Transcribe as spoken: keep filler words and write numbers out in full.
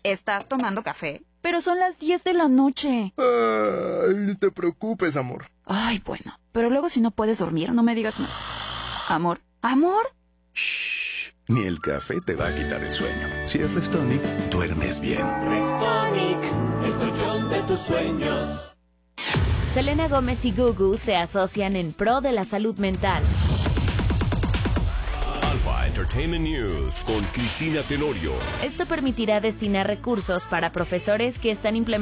¿Estás tomando café? Pero son las diez de la noche. Ay, no te preocupes, amor. Ay, bueno. Pero luego si no puedes dormir, no me digas nada. Amor, amor. Shh. Ni el café te va a quitar el sueño. Si es Restonic, duermes bien. Restonic, el colchón de tus sueños. Selena Gómez y Gugu se asocian en pro de la salud mental. Alpha Entertainment News con Cristina Tenorio. Esto permitirá destinar recursos para profesores que están implementando